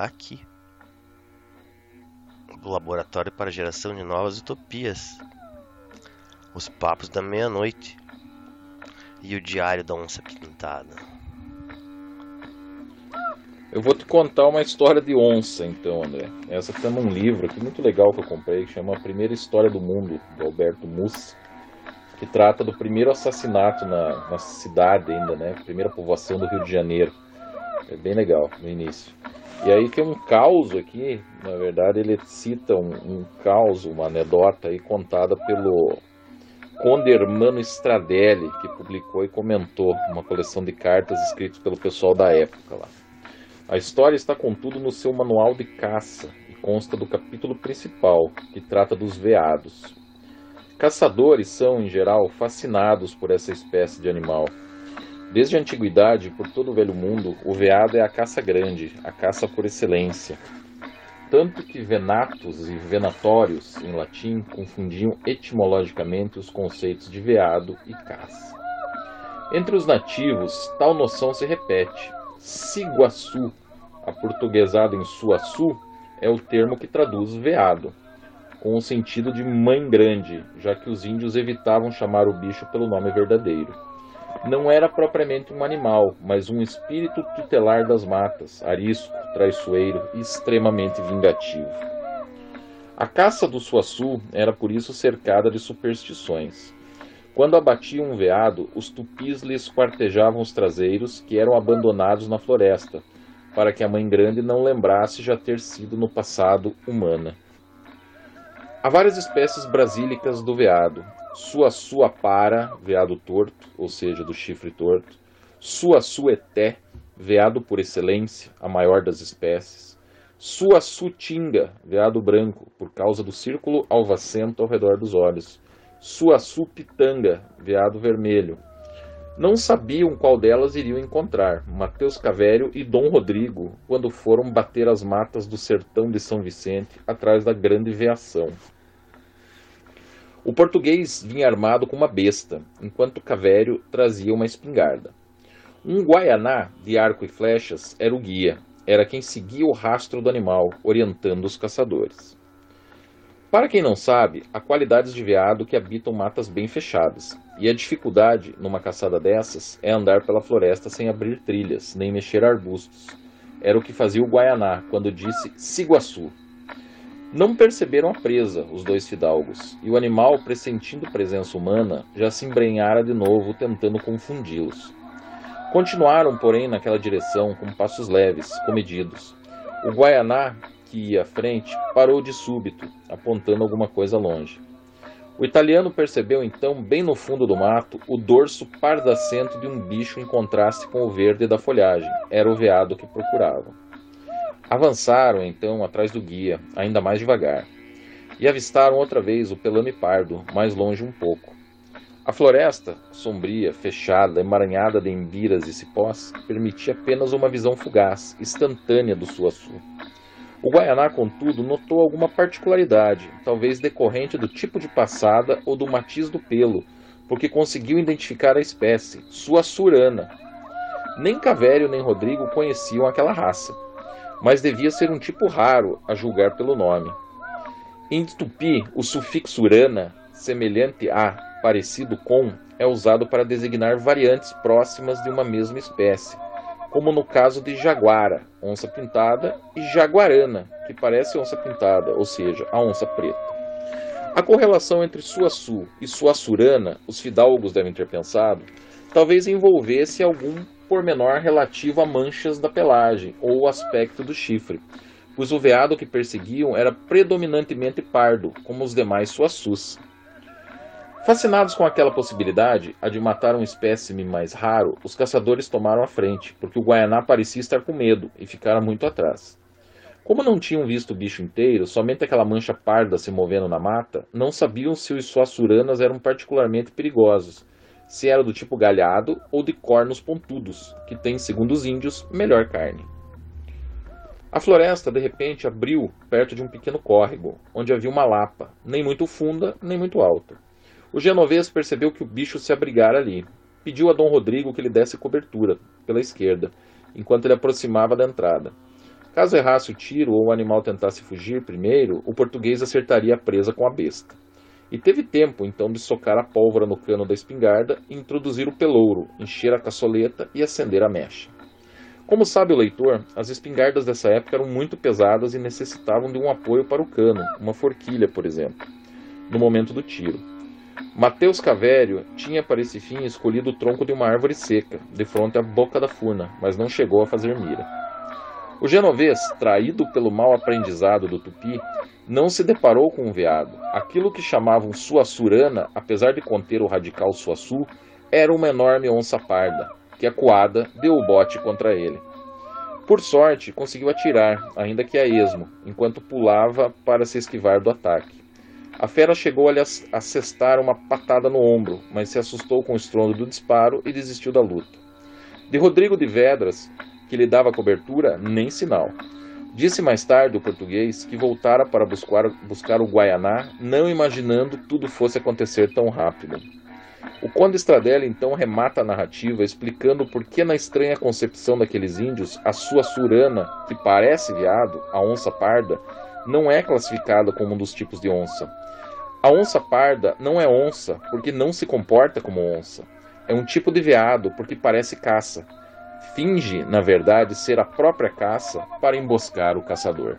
aqui, do Laboratório para a Geração de Novas Utopias, Os Papos da Meia-Noite e o Diário da Onça Pintada. Eu vou te contar uma história de onça, então, André. Essa está num livro aqui muito legal que eu comprei, que chama A Primeira História do Mundo, do Alberto Mussi, que trata do primeiro assassinato na cidade ainda, né? Primeira povoação do Rio de Janeiro. É bem legal, no início. E aí tem um caos aqui, na verdade ele cita um caos, uma anedota aí contada pelo Conde Hermano Stradelli, que publicou e comentou uma coleção de cartas escritas pelo pessoal da época lá. A história está, contudo, no seu manual de caça e consta do capítulo principal, que trata dos veados. Caçadores são, em geral, fascinados por essa espécie de animal. Desde a antiguidade, por todo o velho mundo, o veado é a caça grande, a caça por excelência. Tanto que venatus e venatórios, em latim, confundiam etimologicamente os conceitos de veado e caça. Entre os nativos, tal noção se repete. Ciguaçu, aportuguesado em Suaçu, é o termo que traduz veado, com o sentido de mãe grande, já que os índios evitavam chamar o bicho pelo nome verdadeiro. Não era propriamente um animal, mas um espírito tutelar das matas, arisco, traiçoeiro e extremamente vingativo. A caça do Suaçu era por isso cercada de superstições. Quando abatiam um veado, os tupis lhes quartejavam os traseiros, que eram abandonados na floresta, para que a mãe grande não lembrasse já ter sido no passado humana. Há várias espécies brasílicas do veado. Suaçuapara, veado torto, ou seja, do chifre torto. Suaçueté, veado por excelência, a maior das espécies. Suaçutinga, veado branco, por causa do círculo alvacento ao redor dos olhos. Suaçupitanga, veado vermelho. Não sabiam qual delas iriam encontrar, Mateus Cavério e Dom Rodrigo, quando foram bater as matas do sertão de São Vicente, atrás da grande veação. O português vinha armado com uma besta, enquanto Cavério trazia uma espingarda. Um guaianá de arco e flechas era o guia, era quem seguia o rastro do animal, orientando os caçadores. Para quem não sabe, há qualidades de veado que habitam matas bem fechadas, e a dificuldade, numa caçada dessas, é andar pela floresta sem abrir trilhas, nem mexer arbustos. Era o que fazia o guaianá, quando disse Ciguaçu. Não perceberam a presa, os dois fidalgos, e o animal, pressentindo presença humana, já se embrenhara de novo, tentando confundi-los. Continuaram, porém, naquela direção, com passos leves, comedidos. O guaianá, que ia à frente, parou de súbito, apontando alguma coisa longe. O italiano percebeu então, bem no fundo do mato, o dorso pardacento de um bicho em contraste com o verde da folhagem. Era o veado que procuravam. Avançaram então atrás do guia, ainda mais devagar, e avistaram outra vez o pelame pardo, mais longe um pouco. A floresta, sombria, fechada, emaranhada de embiras e cipós, permitia apenas uma visão fugaz, instantânea do Suaçu. O guaianá, contudo, notou alguma particularidade, talvez decorrente do tipo de passada ou do matiz do pelo, porque conseguiu identificar a espécie, suaçurana. Nem Cavério nem Rodrigo conheciam aquela raça, mas devia ser um tipo raro, a julgar pelo nome. Em tupi, o sufixo "rana", semelhante a, parecido com, é usado para designar variantes próximas de uma mesma espécie, como no caso de jaguara, onça pintada, e jaguarana, que parece onça pintada, ou seja, a onça preta. A correlação entre Suaçu e suaçurana, os fidalgos devem ter pensado, talvez envolvesse algum pormenor relativo a manchas da pelagem ou o aspecto do chifre, pois o veado que perseguiam era predominantemente pardo, como os demais suaçus. Fascinados com aquela possibilidade, a de matar um espécime mais raro, os caçadores tomaram a frente, porque o guaianá parecia estar com medo e ficara muito atrás. Como não tinham visto o bicho inteiro, somente aquela mancha parda se movendo na mata, não sabiam se os suaçuranas eram particularmente perigosos, se era do tipo galhado ou de cornos pontudos, que tem, segundo os índios, melhor carne. A floresta, de repente, abriu perto de um pequeno córrego, onde havia uma lapa, nem muito funda, nem muito alta. O genovês percebeu que o bicho se abrigara ali. Pediu a Dom Rodrigo que lhe desse cobertura, pela esquerda, enquanto ele aproximava da entrada. Caso errasse o tiro ou o animal tentasse fugir primeiro, o português acertaria a presa com a besta. E teve tempo, então, de socar a pólvora no cano da espingarda, introduzir o pelouro, encher a caçoleta e acender a mecha. Como sabe o leitor, as espingardas dessa época eram muito pesadas e necessitavam de um apoio para o cano, uma forquilha, por exemplo, no momento do tiro. Mateus Cavério tinha para esse fim escolhido o tronco de uma árvore seca, de fronte à boca da furna, mas não chegou a fazer mira. O genovês, traído pelo mau aprendizado do tupi, não se deparou com um veado. Aquilo que chamavam suassurana, apesar de conter o radical suassu, era uma enorme onça parda, que acuada deu o bote contra ele. Por sorte, conseguiu atirar, ainda que a esmo, enquanto pulava para se esquivar do ataque. A fera chegou a lhe assestar uma patada no ombro, mas se assustou com o estrondo do disparo e desistiu da luta. De Rodrigo de Vedras, que lhe dava cobertura, nem sinal. Disse mais tarde o português que voltara para buscar o Guaianá, não imaginando tudo fosse acontecer tão rápido. O Conde Stradella então remata a narrativa explicando por que na estranha concepção daqueles índios a sua surana, que parece veado, a onça parda, não é classificada como um dos tipos de onça. A onça parda não é onça porque não se comporta como onça. É um tipo de veado porque parece caça. Finge, na verdade, ser a própria caça para emboscar o caçador.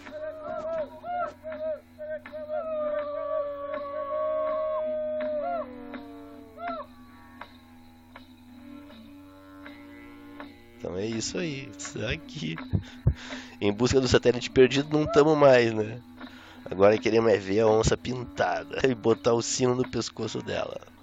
Então é isso aí. Isso aqui. Em busca do satélite perdido não estamos mais, né? Agora queremos é ver a onça pintada e botar o sino no pescoço dela.